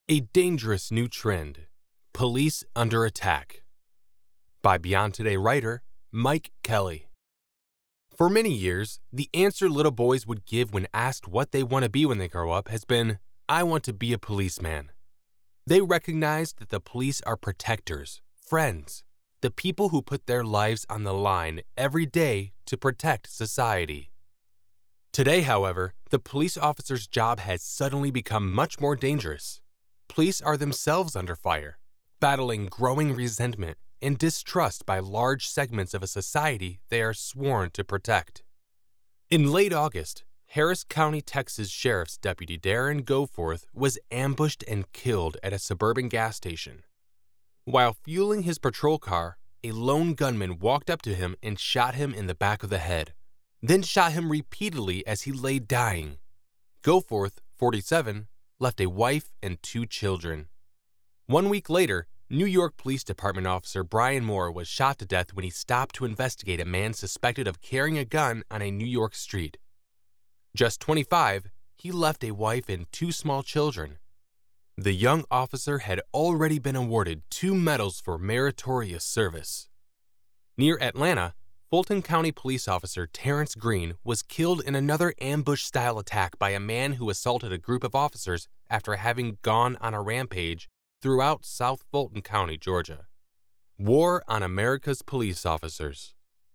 A Dangerous New Trend: Police Under Attack. By Beyond Today writer Mike Kelly. For many years, the answer little boys would give when asked what they want to be when they grow up has been, "I want to be a policeman." They recognize that the police are protectors, friends, the people who put their lives on the line every day to protect society. Today, however, the police officer's job has suddenly become much more dangerous. Police are themselves under fire, battling growing resentment and distrust by large segments of a society they are sworn to protect. In late August, Harris County, Texas Sheriff's Deputy Darren Goforth was ambushed and killed at a suburban gas station. While fueling his patrol car, a lone gunman walked up to him and shot him in the back of the head, then shot him repeatedly as he lay dying. Goforth, 47, left a wife and 2 children. 1 week later, New York Police Department officer Brian Moore was shot to death when he stopped to investigate a man suspected of carrying a gun on a New York street. Just 25, he left a wife and 2 small children. The young officer had already been awarded 2 medals for meritorious service. Near Atlanta, Fulton County police officer Terrence Green was killed in another ambush-style attack by a man who assaulted a group of officers after having gone on a rampage throughout South Fulton County, Georgia. War on America's police officers.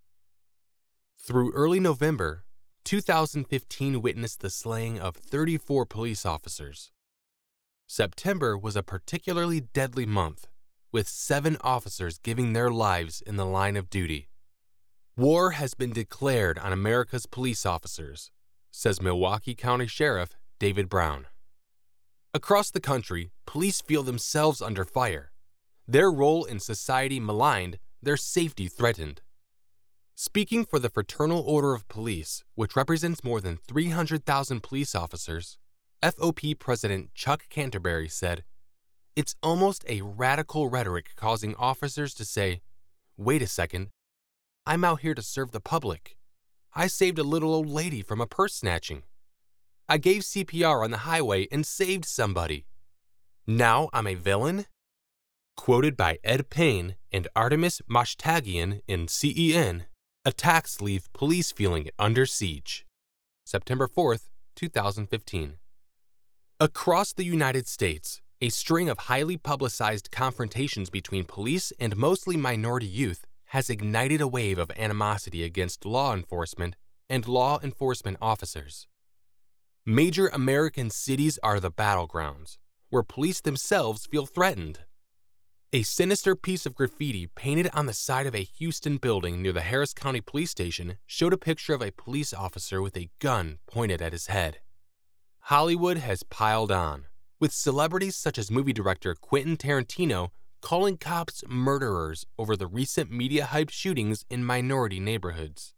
Through early November, 2015 witnessed the slaying of 34 police officers. September was a particularly deadly month, with 7 officers giving their lives in the line of duty. War has been declared on America's police officers, says Milwaukee County Sheriff David Brown. Across the country, police feel themselves under fire, their role in society maligned, their safety threatened. Speaking for the Fraternal Order of Police, which represents more than 300,000 police officers, FOP President Chuck Canterbury said, "It's almost a radical rhetoric causing officers to say, 'Wait a second, I'm out here to serve the public. I saved a little old lady from a purse snatching. I gave CPR on the highway and saved somebody. Now I'm a villain?'" Quoted by Ed Payne and Artemis Mashtagian in CEN, attacks leave police feeling under siege. September 4th, 2015. Across the United States, a string of highly publicized confrontations between police and mostly minority youth has ignited a wave of animosity against law enforcement and law enforcement officers. Major American cities are the battlegrounds, where police themselves feel threatened. A sinister piece of graffiti painted on the side of a Houston building near the Harris County Police Station showed a picture of a police officer with a gun pointed at his head. Hollywood has piled on, with celebrities such as movie director Quentin Tarantino calling cops murderers over the recent media-hyped shootings in minority neighborhoods.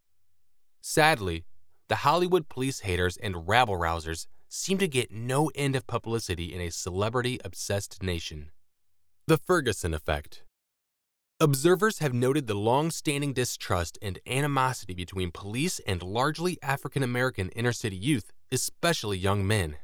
Sadly, the Hollywood police haters and rabble-rousers seem to get no end of publicity in a celebrity-obsessed nation. The Ferguson Effect. Observers have noted the long-standing distrust and animosity between police and largely African-American inner-city youth, especially young men.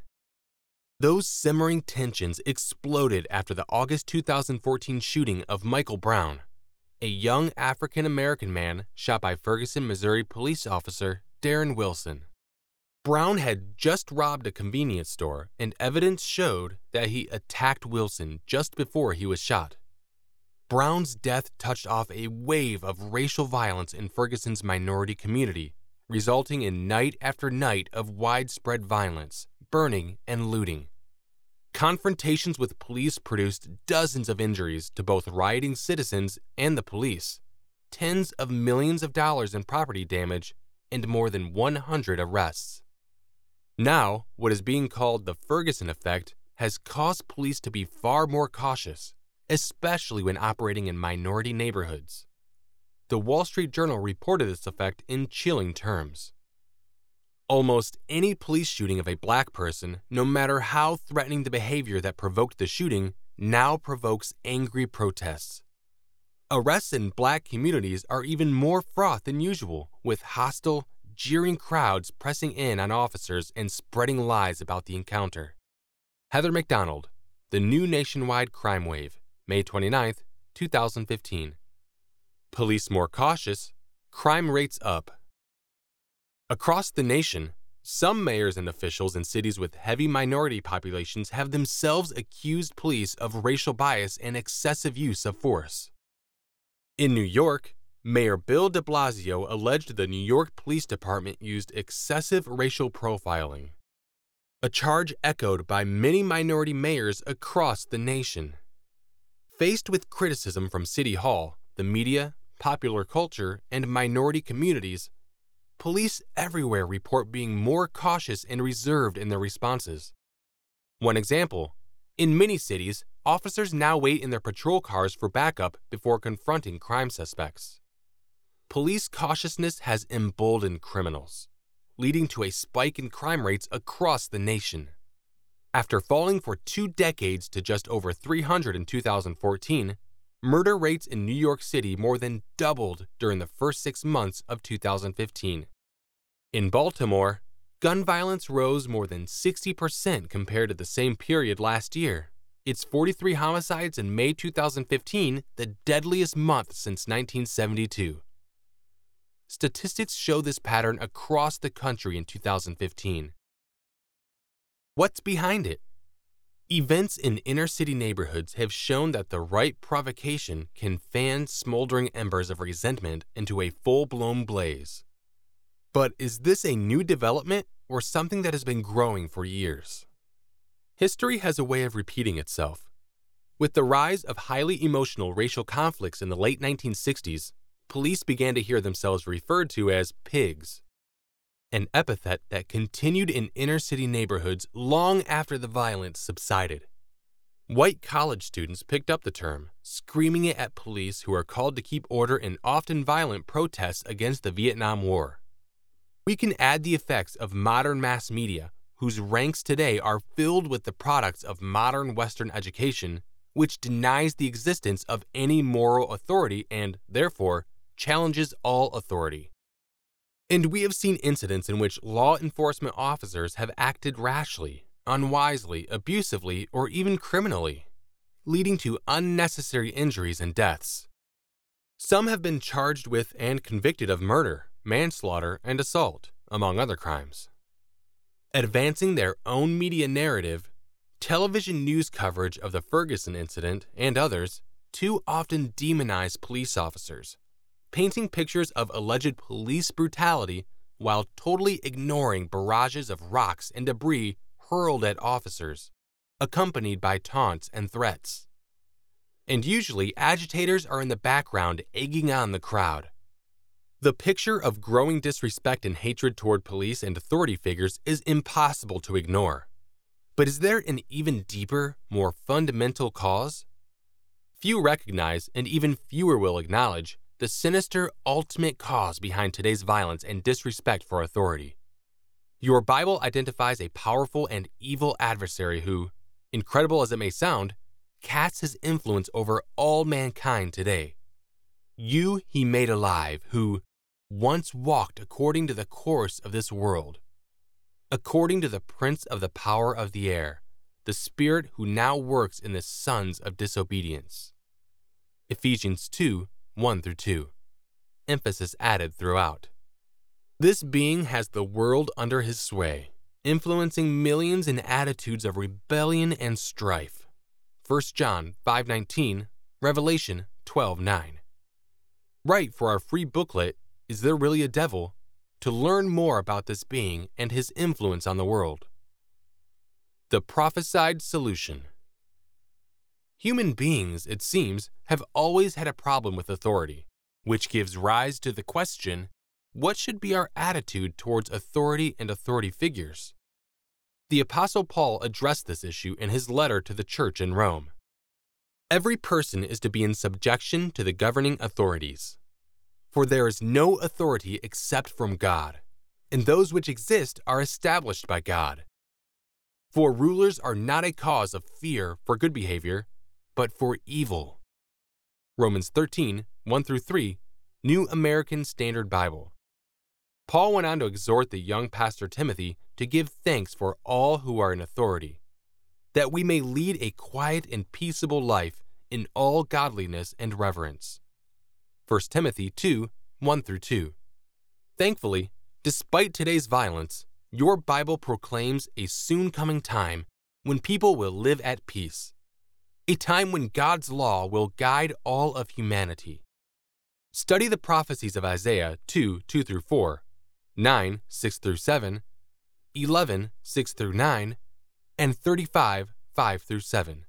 Those simmering tensions exploded after the August 2014 shooting of Michael Brown, a young African-American man shot by Ferguson, Missouri police officer Darren Wilson. Brown had just robbed a convenience store, and evidence showed that he attacked Wilson just before he was shot. Brown's death touched off a wave of racial violence in Ferguson's minority community, resulting in night after night of widespread violence, burning, and looting. Confrontations with police produced dozens of injuries to both rioting citizens and the police, tens of millions of dollars in property damage, and more than 100 arrests. Now, what is being called the Ferguson Effect has caused police to be far more cautious, especially when operating in minority neighborhoods. The Wall Street Journal reported this effect in chilling terms. Almost any police shooting of a black person, no matter how threatening the behavior that provoked the shooting, now provokes angry protests. Arrests in black communities are even more fraught than usual, with hostile, jeering crowds pressing in on officers and spreading lies about the encounter. Heather McDonald, The New Nationwide Crime Wave, May 29, 2015. Police more cautious, crime rates up. Across the nation, some mayors and officials in cities with heavy minority populations have themselves accused police of racial bias and excessive use of force. In New York, Mayor Bill de Blasio alleged the New York Police Department used excessive racial profiling, a charge echoed by many minority mayors across the nation. Faced with criticism from City Hall, the media, popular culture, and minority communities, police everywhere report being more cautious and reserved in their responses. One example, in many cities, officers now wait in their patrol cars for backup before confronting crime suspects. Police cautiousness has emboldened criminals, leading to a spike in crime rates across the nation. After falling for 2 decades to just over 300 in 2014, murder rates in New York City more than doubled during the first 6 months of 2015. In Baltimore, gun violence rose more than 60% compared to the same period last year. Its 43 homicides in May 2015, the deadliest month since 1972. Statistics show this pattern across the country in 2015. What's behind it? Events in inner-city neighborhoods have shown that the right provocation can fan smoldering embers of resentment into a full-blown blaze. But is this a new development or something that has been growing for years? History has a way of repeating itself. With the rise of highly emotional racial conflicts in the late 1960s, police began to hear themselves referred to as pigs, an epithet that continued in inner-city neighborhoods long after the violence subsided. White college students picked up the term, screaming it at police who are called to keep order in often violent protests against the Vietnam War. We can add the effects of modern mass media, whose ranks today are filled with the products of modern Western education, which denies the existence of any moral authority and, therefore, challenges all authority. And we have seen incidents in which law enforcement officers have acted rashly, unwisely, abusively, or even criminally, leading to unnecessary injuries and deaths. Some have been charged with and convicted of murder, manslaughter, and assault, among other crimes. Advancing their own media narrative, television news coverage of the Ferguson incident and others too often demonize police officers, painting pictures of alleged police brutality while totally ignoring barrages of rocks and debris hurled at officers, accompanied by taunts and threats. And usually, agitators are in the background egging on the crowd. The picture of growing disrespect and hatred toward police and authority figures is impossible to ignore. But is there an even deeper, more fundamental cause? Few recognize, and even fewer will acknowledge, the sinister ultimate cause behind today's violence and disrespect for authority. Your Bible identifies a powerful and evil adversary who, incredible as it may sound, casts his influence over all mankind today. You he made alive, who once walked according to the course of this world, according to the prince of the power of the air, the spirit who now works in the sons of disobedience. Ephesians 2:1-2. Emphasis added throughout. This being has the world under his sway, influencing millions in attitudes of rebellion and strife. 1 John 5:19, Revelation 12:9. Write for our free booklet, Is There Really a Devil?, to learn more about this being and his influence on the world. The prophesied solution. Human beings, it seems, have always had a problem with authority, which gives rise to the question, what should be our attitude towards authority and authority figures? The Apostle Paul addressed this issue in his letter to the church in Rome. Every person is to be in subjection to the governing authorities. For there is no authority except from God, and those which exist are established by God. For rulers are not a cause of fear for good behavior, but for evil. Romans 13:1-3, New American Standard Bible. Paul went on to exhort the young pastor Timothy to give thanks for all who are in authority. that we may lead a quiet and peaceable life in all godliness and reverence. 1 Timothy 2, 1-2. Thankfully, despite today's violence, your Bible proclaims a soon coming time when people will live at peace, a time when God's law will guide all of humanity. Study the prophecies of Isaiah 2, 2-4, 9, 6-7, 11, 6-9, and 35, 5-7.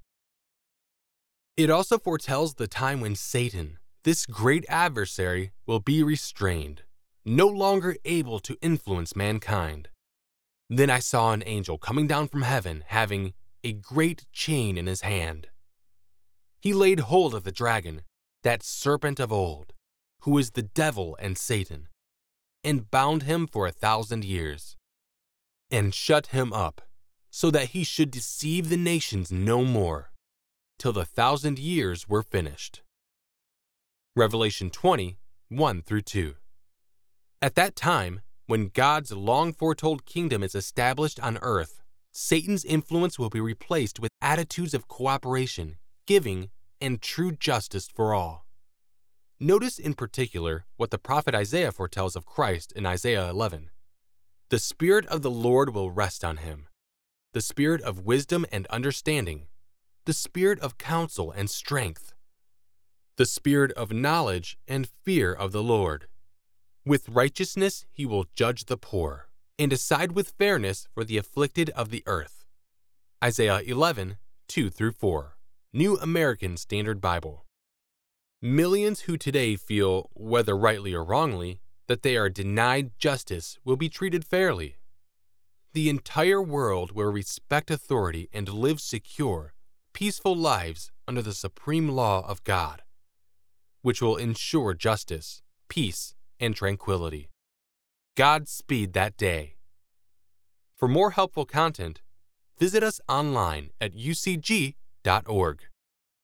It also foretells the time when Satan, this great adversary, will be restrained, no longer able to influence mankind. Then I saw an angel coming down from heaven, having a great chain in his hand. He laid hold of the dragon, that serpent of old, who is the devil and Satan, and bound him for 1,000 years, and shut him up, so that he should deceive the nations no more, till the 1,000 years were finished. Revelation 20, 1-2. At that time, when God's long-foretold kingdom is established on earth, Satan's influence will be replaced with attitudes of cooperation, giving, and true justice for all. Notice in particular what the prophet Isaiah foretells of Christ in Isaiah 11. The Spirit of the Lord will rest on him, the Spirit of wisdom and understanding, the Spirit of counsel and strength, the Spirit of knowledge and fear of the Lord. With righteousness he will judge the poor, and decide with fairness for the afflicted of the earth. Isaiah 11, 2-4, New American Standard Bible. Millions who today feel, whether rightly or wrongly, that they are denied justice will be treated fairly. The entire world will respect authority and live secure, peaceful lives under the supreme law of God, which will ensure justice, peace, and tranquility. Godspeed that day. For more helpful content, visit us online at ucg.org.